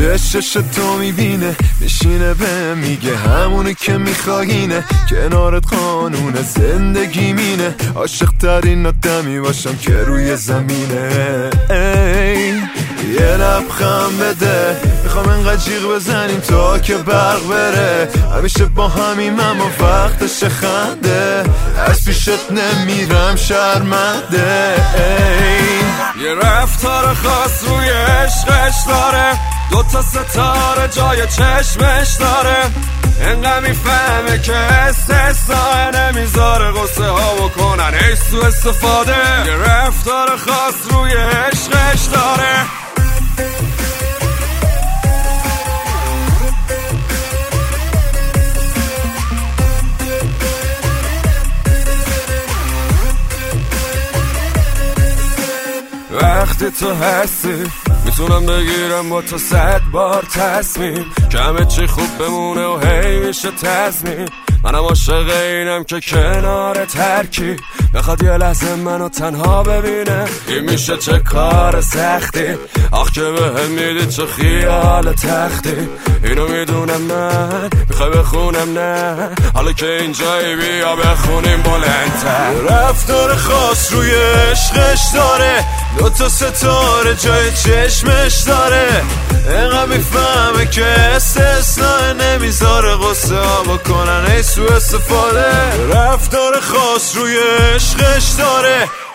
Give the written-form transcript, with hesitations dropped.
چشش تو میبینه، میشینه به میگه همونی که میخواینه، کنارت قانون زندگی مینه، عاشق ترین آدمی باشم که روی زمینه. یه لبخند بده، میخوام انقدر جیغ بزنیم تا که برق بره، همیشه با همیم اما وقتش خنده، از پیشت نمیرم شرمنده. یه رفتار خاص روی عشقش داره، دوتا ستاره جای چشمش داره، انقدر میفهمه که استثناء نمیذاره غصه ها بکنن ای سو استفاده. یه رفتار خاص روی عشقش داره. وقتی تو هستی میتونم بگیرم با تو 100 بار تصمیم که همه چی خوب بمونه و هی میشه تضمین. منم عاشق اینم که کنار ترکی بخواد یه لحظه منو تنها ببینه، این میشه چه کار سختی، آخ که بهم میدی چه خیال تختی. اینو میدونم من میخوای بخونم نه، حالا که اینجایی بیا بخونیم بلندتر. رفتار خاص روی عشقش داره، دوتا ستاره جای چشمش داره، انقدر میفهمه که استثناء نمیذاره غصه ها بکنن ای سو استفاده. رفتار خاص روی عشقش داره،